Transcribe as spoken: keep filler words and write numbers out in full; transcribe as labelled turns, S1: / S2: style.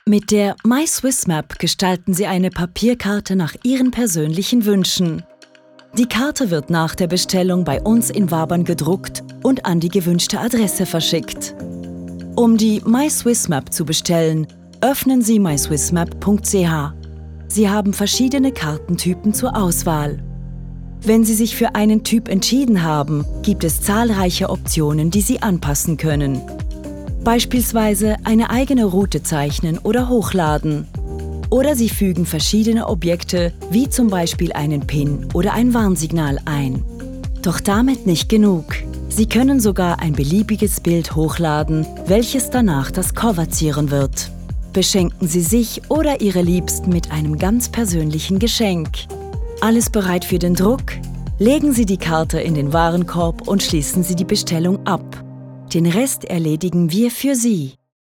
S1: Mit der MySwissMap gestalten Sie eine Papierkarte nach Ihren persönlichen Wünschen. Die Karte wird nach der Bestellung bei uns in Wabern gedruckt und an die gewünschte Adresse verschickt. Um die MySwissMap zu bestellen, öffnen Sie my swiss map punkt c h. Sie haben verschiedene Kartentypen zur Auswahl. Wenn Sie sich für einen Typ entschieden haben, gibt es zahlreiche Optionen, die Sie anpassen können. Beispielsweise eine eigene Route zeichnen oder hochladen. Oder Sie fügen verschiedene Objekte, wie zum Beispiel einen Pin oder ein Warnsignal ein. Doch damit nicht genug. Sie können sogar ein beliebiges Bild hochladen, welches danach das Cover zieren wird. Beschenken Sie sich oder Ihre Liebsten mit einem ganz persönlichen Geschenk. Alles bereit für den Druck? Legen Sie die Karte in den Warenkorb und schließen Sie die Bestellung ab. Den Rest erledigen wir für Sie.